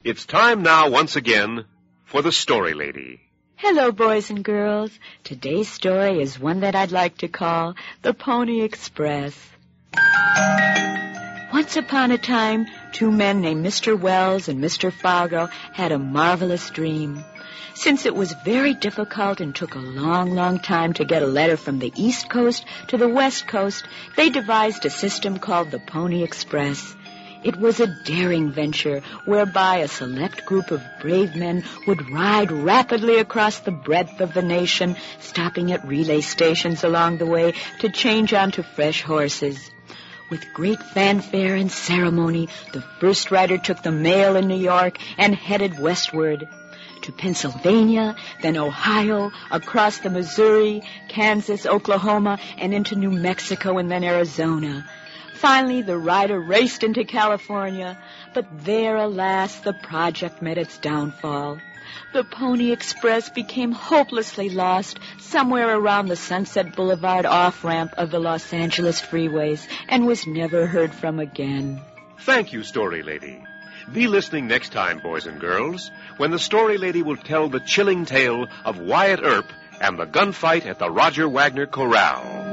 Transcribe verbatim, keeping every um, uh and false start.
It's time now, once again, for the Story Lady. Hello, boys and girls. Today's story is one that I'd like to call The Pony Express. Once upon a time, two men named Mister Wells and Mister Fargo had a marvelous dream. Since it was very difficult and took a long, long time to get a letter from the East Coast to the West Coast, they devised a system called the Pony Express. It was a daring venture whereby a select group of brave men would ride rapidly across the breadth of the nation, stopping at relay stations along the way to change onto fresh horses. With great fanfare and ceremony, the first rider took the mail in New York and headed westward to Pennsylvania, then Ohio, across the Missouri, Kansas, Oklahoma, and into New Mexico and then Arizona. Finally, the rider raced into California, but there, alas, the project met its downfall. The Pony Express became hopelessly lost somewhere around the Sunset Boulevard off-ramp of the Los Angeles freeways and was never heard from again. Thank you, Story Lady. Be listening next time, boys and girls, when the Story Lady will tell the chilling tale of Wyatt Earp and the gunfight at the Roger Wagner Corral.